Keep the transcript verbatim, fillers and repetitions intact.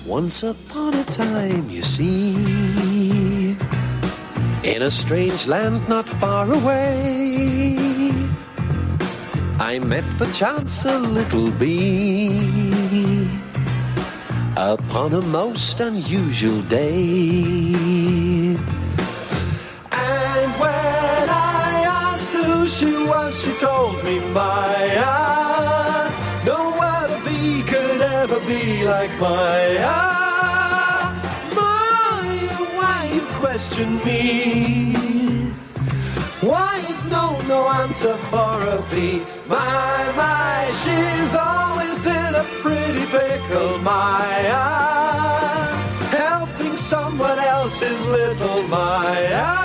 Once upon a time, you see, in a strange land not far away, I met perchance a little bee upon a most unusual day. And when I asked who she was, she told me, Maya, no other bee could ever be like Maya. Maya, why you question me? Why is no, no answer for a bee? My, my, she's always in a pretty pickle, Maya, helping someone else's little Maya.